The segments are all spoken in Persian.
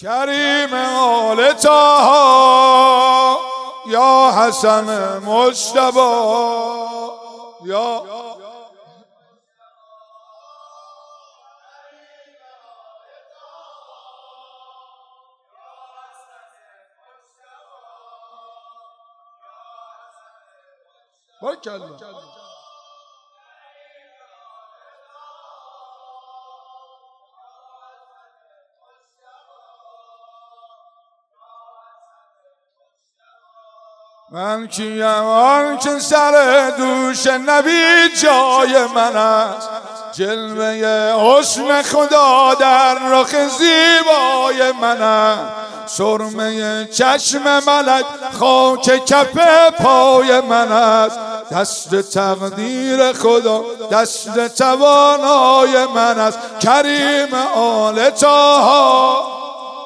کریم آل طه یا حسن مجتبی یا بارکالله. من کیم آن که سر دوش نبی جای من است، جلوه حسن خدا در رخ زیبای من است، سرمه چشم ملک خاک کف پای من است، دست تقدیر خدا دست توانای من است. کریم آل طه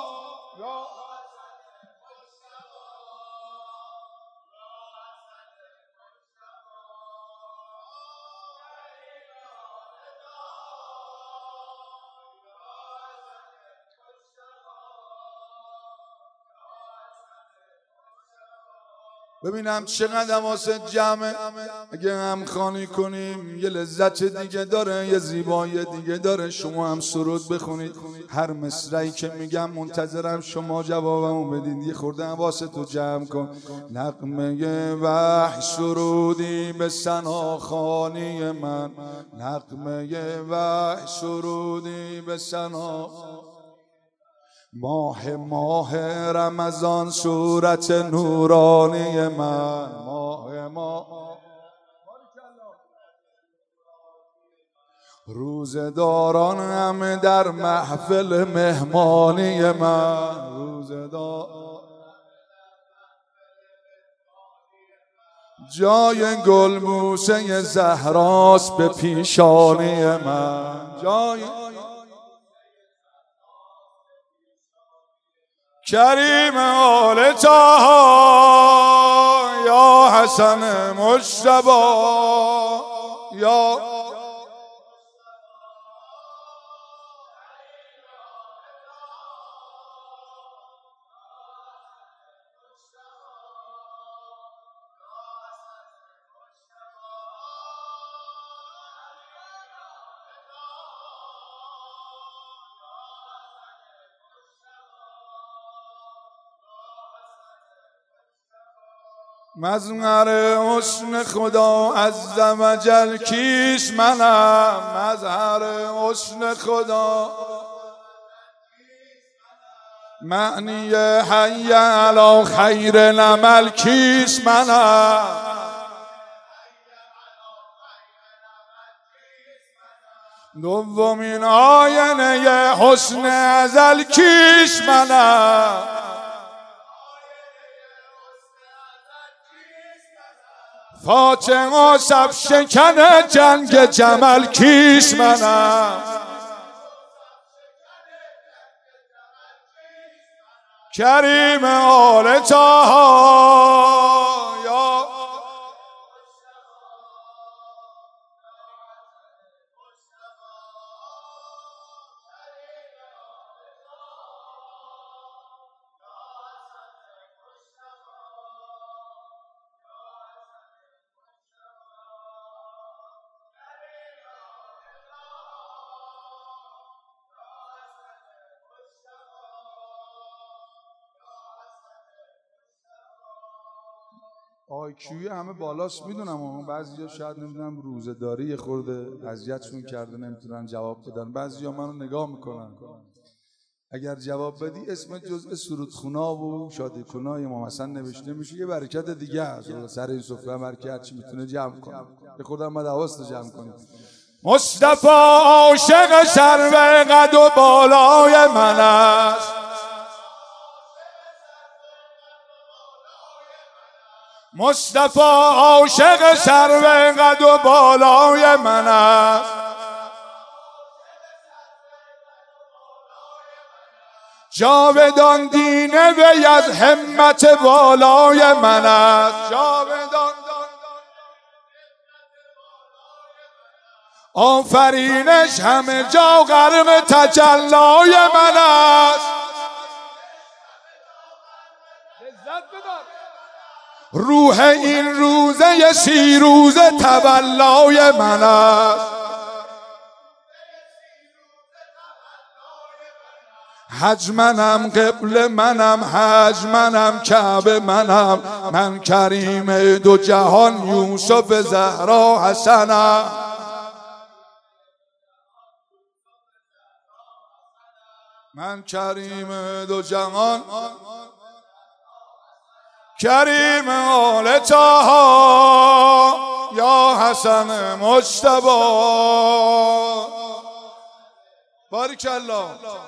ببینم چقدر واسه جمعه. اگه هم خانی کنیم یه لذت دیگه داره، یه زیبایی دیگه داره. شما هم سرود بخونید، هر مصرعی که میگم منتظرم شما جوابمو بدید. یه خورده هم واسه تو جمع کن. نغمه وحی سرودی به ثناخوانی من، نغمه وحی سرودی به ثناخوانی. ماه رمضان صورت نورانی من، ماه روزداران همه در محفل مهمانی من، روزدار جای گلبوسه زهراست به پیشانی من، جای کریم آل طه یا حسن مجتبی یا مظهر حسن خدا عز و جل کیش منم، مظهر حسن خدا معنی حی علی خیر العمل کیش منم، دومین آینه حسن ازل کیش منم، فاطمه شب شکن جنگ جمل کیش منم، کریم آل طه یا آیکیوی همه بالاست میدونم، اما بعضیا شاید نمیدونم روزه‌داری یه خورده اذیتشون کرده نمیتونن جواب بدن. بعضیا منو نگاه میکنن، اگر جواب بدی اسم جزء سرودخونا و شادیخونای ما مثلا نوشته میشه، یه برکت دیگه است سر این سفره هم هر چی میتونه جمع کنه. یه خورده هم باید حواست جمع کنید. مصطفی عاشق سرو قد و بالای من است، مصطفی عاشق سرو قد و بالای من است، جاودان دینه وی از همت بالای من است، جاودان آفرینش همه جا غرق تجلای من است، روح این روزه شیروز تولای من است، حج منم، قبل منم، حج منم، کعبه منم، من کریم دو جهان، یوسف زهرا حسنم. من کریم دو جهان، کریم آل طه یا حسن مجتبی. بارک الله.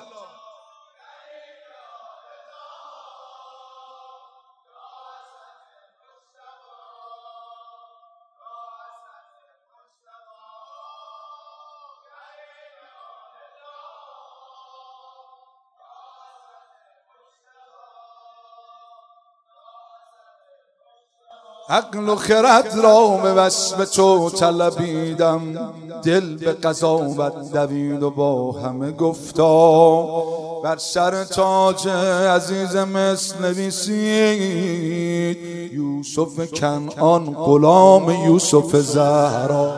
عقل و خرد را به وصف تو طلبیدم، دل به قضاوت دوید و با همه گفتا، بر سر تاج عزیز مصر نویسید یوسف کنعان غلام یوسف زهرا.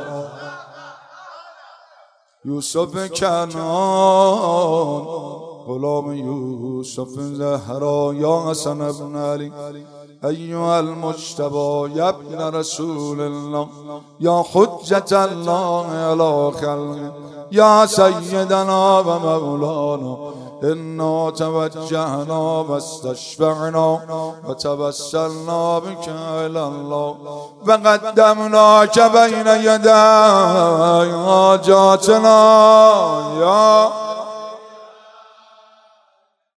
یوسف کنعان غلام یوسف زهرا. یا حسن ابن علی ایها المجتبی یا ابن رسول الله یا حجة الله علی خلقه یا سیدنا و مولانا، انا توجهنا و استشفعنا و توسلنا بك الی الله و قدمناک بین یدی حاجاتنا یا